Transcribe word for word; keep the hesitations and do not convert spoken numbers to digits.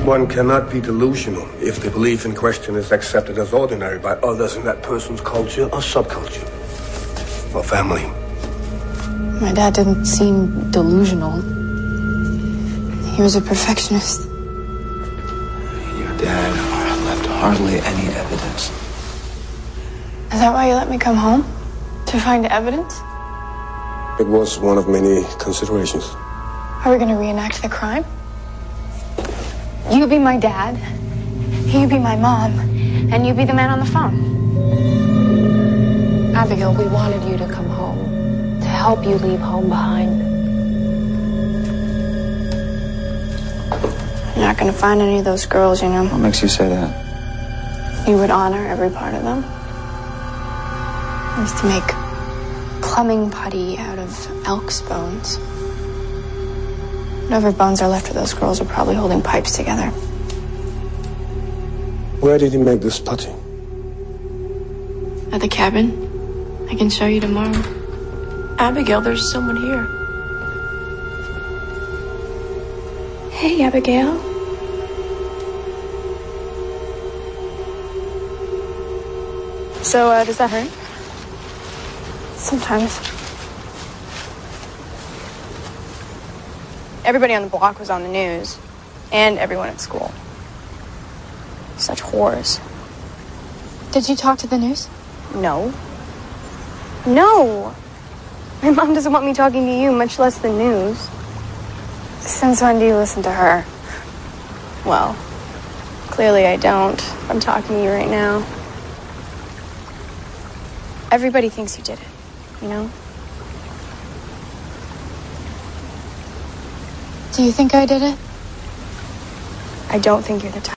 One cannot be delusional if the belief in question is accepted as ordinary by others in that person's culture or subculture or family. My dad didn't seem delusional. He was a perfectionist. Your dad left hardly any evidence. Is that why you let me come home? To find evidence? It was one of many considerations. Are we going to reenact the crime? You be my dad, you be my mom, and you be the man on the phone. Abigail, we wanted you to come home, to help you leave home behind. You're not going to find any of those girls, you know. What makes you say that? You would honor every part of them. I used to make plumbing putty out of elk's bones. Whatever bones are left of those girls are probably holding pipes together. Where did he make this putty? At the cabin. I can show you tomorrow. Abigail, there's someone here. Hey, Abigail. So, uh, does that hurt? Sometimes. Everybody on the block was on the news, and everyone at school. Such whores. Did you talk to the news? No. No! My mom doesn't want me talking to you, much less the news. Since when do you listen to her? Well, clearly I don't. I'm talking to you right now. Everybody thinks you did it, you know? Do you think I did it? I don't think you're the type.